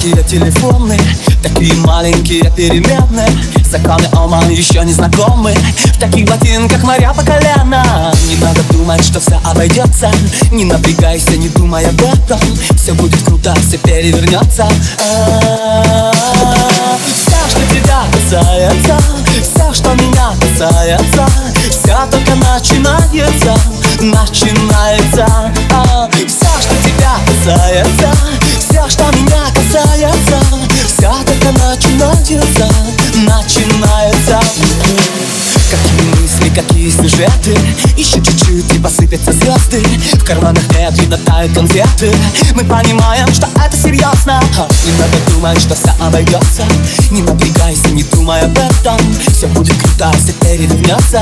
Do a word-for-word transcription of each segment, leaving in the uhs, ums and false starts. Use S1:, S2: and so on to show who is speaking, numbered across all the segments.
S1: Маленькие телефоны, такие маленькие переменные. Законы Оман еще не знакомы. В таких ботинках моря по колено. Не надо думать, что все обойдется. Не напрягайся, не думай об этом. Все будет круто, все перевернется. Все, что тебя касается, все, что меня касается, все только начинается, начинается. Все, что тебя касается, все, что меня касается, все только начинается, начинается. Какие мысли, какие сюжеты. Еще чуть-чуть и посыпятся звезды. В карманах нет и натают конфеты. Мы понимаем, что это серьезно. Не надо думать, что все обойдется. Не напрягайся, не думай об этом. Все будет круто, все перевернется.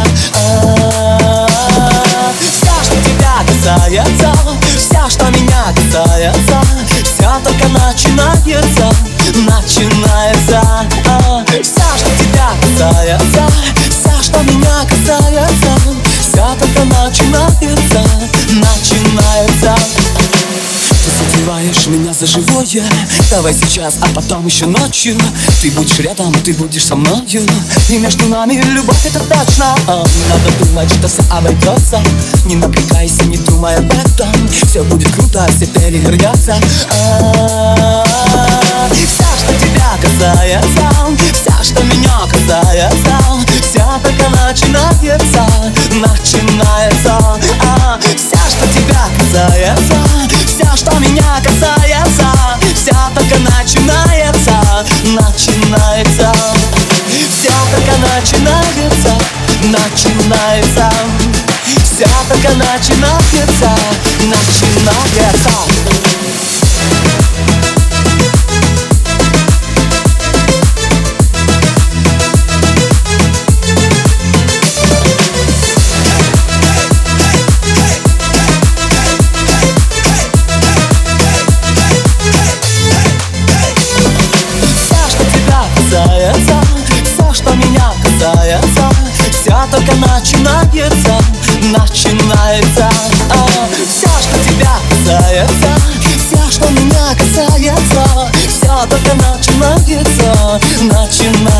S1: Все, что тебя касается, все, что меня касается, все только начинается, начинается. Все, что тебя касается, все, что меня касается, все только начинается, начинается. Ты задеваешь меня за живое. Давай сейчас, а потом еще ночью. Ты будешь рядом, ты будешь со мною. И между нами любовь, это точно. Не надо думать, что все обойдется. Не напрягайся, не думай об этом. Все будет круто, все перевернется. Все, что тебя касается, все, что меня касается, все только начинается, начинается. Все, что тебя касается, все, что меня касается, все только начинается, начинается. Все только начинается, начинается. Все только начинается, начинается. Все, что меня касается, все только начинается, начинается. Все, что тебя касается, все, что меня касается, все только начинается, начинается.